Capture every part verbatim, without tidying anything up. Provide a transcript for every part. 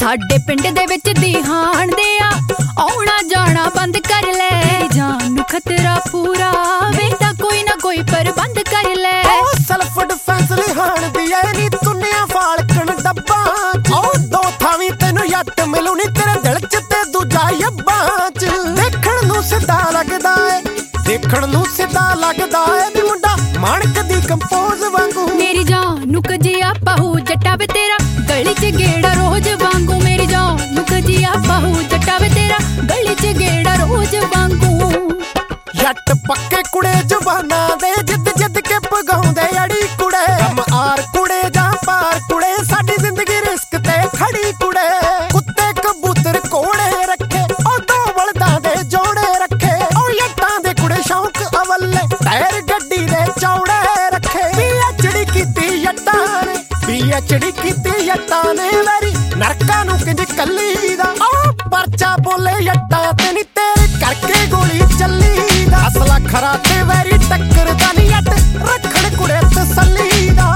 ਸਾਡੇ ਪਿੰਡ ਦੇ ਵਿੱਚ ਦਿਹਾਣ ਦੇ ਆ ਆਉਣਾ ਜਾਣਾ ਬੰਦ ਕਰ ਲੈ। ਜਾਨ ਨੂੰ ਖਤਰਾ ਪੂਰਾ ਵੇ ਤਾਂ ਕੋਈ ਨਾ ਕੋਈ ਪ੍ਰਬੰਧ ਕਰ ਲੈ। ਸੈਲਫ ਡਿਫੈਂਸ ਲਿਹਾਣ ਦੀ ਐ ਨੀ ਤੁੰਨਿਆ ਫਾਲਕਣ ਡੱਬਾ ਓ ਦੋ ਥਾਵੀਂ ਤੈਨੂੰ ਯੱਟ ਮਿਲੂ ਨੀ ਤੇਰੇ ਦਿਲ ਚ ਤੇ ਦੂਜਾ ਯੱਬਾਂ ਚ। ਦੇਖਣ ਨੂੰ ਸਿੱਧਾ ਲੱਗਦਾ ਏ ਦੇਖਣ ਨੂੰ ਸਿੱਧਾ ਲੱਗਦਾ ਏ ਨੀ ਮੁੰਡਾ ਮਾਣਕ ਦੀ ਕੰਪੋਜ਼ ਵਾਂਗੂ। ਮੇਰੀ ਜਾਨ ਨੂੰ ਕਜਿਆ ਪਾਹੂ ਜੱਟਾ ਵੇ ਤੇਰਾ ਗਲੀ ਚ ਗੇੜਾ ਰੋਜ਼ ਵਾਂਗੂ। ਮੇਰੀ ਜਾਨ ਨੂੰ ਕਜਿਆ ਪਾਹੂ ਜੱਟਾ ਵੇ ਤੇਰਾ ਗਲੀ ਚ ਗੇੜਾ ਰੋਜ਼ ਵਾਂਗੂ। ਜੱਟ ਪੱਕੇ ਕੁੜੇ ਜਵਾਨਾਂ ਦੇ ਜਿੱਦ ਜਿੱਦ ਕੇ ਪਗਾਉਂਦੇ ਅੜੀ ਕੁੜੇ। ਕੰਮ ਆਰ ਕੁੜੇ ਜਾਂ ਪਾਰ ਕੁੜੇ ਸਾਡੀ ਜ਼ਿੰਦਗੀ ਰਿਸਕ ਤੇ ਖੜੀ ਕੁੜੇ। ਕੁੱਤੇ ਕਬੂਤਰ ਕੋੜੇ ਰੱਖੇ ਉਹ ਦੋ ਬਲਦਾਂ ਦੇ ਜੋੜੇ ਰੱਖੇ ਉਹ ਜੱਟਾਂ ਦੇ ਕੁੜੇ ਸ਼ੌਂਕ ਅਵੱਲੇ ਟਾਇਰ ਗੱਡੀ ਦੇ ਚੌੜੇ ਰੱਖੇ। ਪੀਐਚਡੀ ਕੀਤੀ ਜੱਟਾਂ ਨੇ ਪੀਐਚਡੀ ਕੀਤੀ ਜੱਟਾਂ ਨੇ ਵੈਰੀ ਨਰਕਾਂ ਨੂੰ ਕਿੰਜ ਕੱਲੀ ਦਾ ਉਹ ਪਰਚਾ ਬੋਲੇ ਜੱਟਾਂ ਤੇ ਨੀ ਤੇਰੇ ਕਰਕੇ ਗੋਲੀ ਚੱਲੀ ਦਾ। ਅਸਲਾ ਖਰਾ ਤੇ ਵੈਰੀ ਟੱਕਰ ਦਾ ਨੀ ਅੱਟ ਰੱਖਣ ਕੁੜੇ ਤਸੱਲੀ ਦਾ।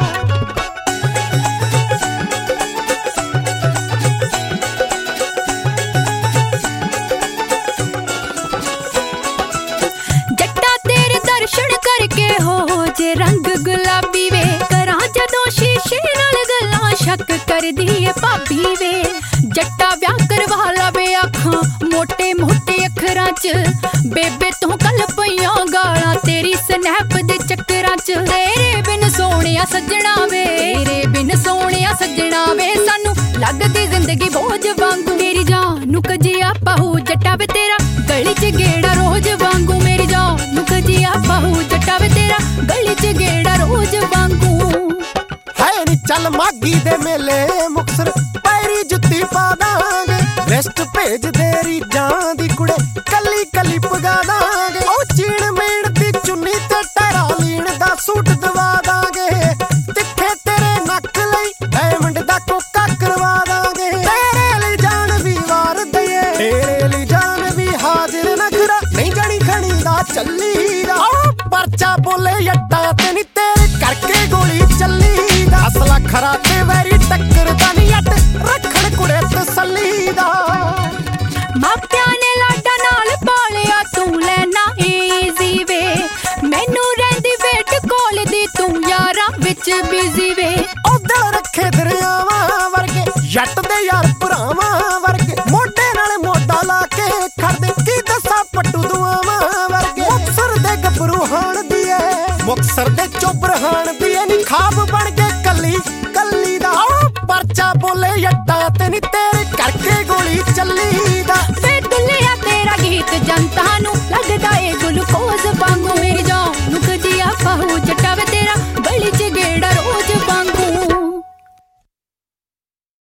ਜੱਟਾ ਤੇਰੇ ਦਰਸ਼ਨ ਕਰਕੇ ਹੋ ਜੇ ਰੰਗ ਗੁਲਾਬੀ ਵੇ। ਕਰਾਂ ਜਦੋਂ ਸ਼ੀਸ਼ੇ ਨਾਲ ਗੱਲਾਂ ਸ਼ੱਕ ਕਰਦੀ ਏ ਭਾਬੀ ਵੇ। ਜੱਟਾ ਵਿਆਹ ਕਰਵਾ ਲਾਵੇ ਅੱਖਾਂ ਮੋਟੇ ਮੋਟੇ ਅੱਖਰਾਂ ਚ। ਬੇਬੇ ਤੂੰ ਕੱਲ ਪਈਆਂ ਗਾਲਾਂ ਤੇਰੀ ਸਨੈਪ ਦੇ ਚੱਕਰਾਂ ਚ। ਤੇਰੇ ਬਿਨ ਸੋਹਣਿਆ ਸੱਜਣਾ ਵੇ ਤੇਰੇ ਬਿਨ ਸੋਹਣਿਆ ਸੱਜਣਾ ਵੇ ਸਾਨੂੰ ਲੱਗਦੀ ਜ਼ਿੰਦਗੀ ਬੋਝ ਵਾਂਗੂ। ਮੇਰੀ ਜਾਨ ਨੂੰ ਕਜਿਆ ਪਾਹੂ ਜੱਟਾ ਵੇ ਤੇਰਾ ਗਲੀ ਚ ਗੇੜਾ ਰੋਜ਼ ਵਾਂਗੂ। ਮੇਰੀ ਜਾਨ ਨੂੰ ਕਜਿਆ ਪਾਹੂ ਜੱਟਾ ਵੇ ਤੇਰਾ ਗਲੀ ਚ ਗੇੜਾ ਰੋਜ਼ ਵਾਂਗੂ। ਹੈ ਨੀ ਚੱਲ ਮਾਗੀ ਦੇ ਮੇਲੇ ਮੁਕਤਸਰ ਪੈਰੀ ਜੁੱਤੀ ਪਾ ਦਾਂਗੇ। ਲਿਸਟ ਭੇਜ ਦੇ ਰੀਜਾਂ ਦੀ ਕੁੜੇ ਕੱਲੀ ਕੱਲੀ ਪਗਾ ਦਾਂਗੇ। ਉਹ ਚੀਣ ਮੇੜ ਦੀ ਚੁੰਨੀ ਤੇ ਟੈਰਾ ਲੀਣ ਦਾ ਸੂਟ ਦਵਾ ਦਾਂਗੇ। ਤਿੱਖੇ ਤੇਰੇ ਨੱਕ ਲਈ ਡਾਇਮੰਡ ਦਾ ਕੋਕਾ ਕਰਵਾ ਦਾਂਗੇ। ਤੇਰੇ ਲਈ ਜਾਨ ਵੀ ਵਾਰ ਦਈਏ ਤੇਰੇ ਲਈ ਜਾਨ ਵੀ ਹਾਜ਼ਰ ਨਖਰਾ ਨਹੀਂ ਜਾਣੀ ਖਣੀ ਦਾ ਚੱਲੀ ਦਾ। ਉਹ ਪਰਚਾ ਬੋਲੇ ਜੱਟਾਂ ਤੇ ਨੀ ਤੇਰੇ ਕਰਕੇ ਗੋਲੀ ਚੱਲੀ ਦਾ। ਅਸਲਾ ਖਰਾ ਤੇ ਵੈਰੀ ਟੱਕਰ ਦਾ ਨੀ ਅੱਟ ਰੱਖਣ ਕੁੜੇ ਤਸੱਲੀ ਦਾ। ਮਾਪਿਆਂ ਨੇ ਲਾਡਾ ਨਾਲ ਪਾਲਿਆ ਤੂੰ ਲੈਣਾ ਈਜ਼ੀ ਵੇ। ਮੈਨੂੰ ਰਹਿੰਦੀ ਵੇਟ ਕੋਲ ਦੀ ਤੂੰ ਯਾਰਾਂ ਵਿੱਚ ਬਿਜ਼ੀ ਵੇ। ਉਹ ਦਿਲ ਰੱਖੇ ਦਰਿਆਵਾਂ ਵਰਗੇ ਜੱਟ ਦੇ ਯਾਰ ਭਰਾਵਾਂ ਵਰਗੇ ਮੋਢੇ ਨਾਲ ਮੋਢਾ ਲਾ ਕੇ ਖੜਦੇ ਕੀ ਦੱਸਾਂ ਪੱਟੂ ਦੁਆਵਾਂ ਵਰਗੇ। ਮੁਕਤਸਰ ਦੇ ਗੱਭਰੂ ਹਾਣ ਦੀ ਏ ਮੁਕਤਸਰ ਦੇ ਚੋਬਰ ਹਾਣ ਦੀ ਏ ਨੀ ਖਾਬ ਬਣ ਕੇ ਕੱਲੀ ਕੱਲੀ ਦਾ। ਉਹ ਪਰਚਾ ਬੋਲੇ ਜੱਟਾਂ ਤੇ ਨੀ ਤੇਰੇ ਕਰਕੇ ਗੋਲੀ ਚੱਲੀ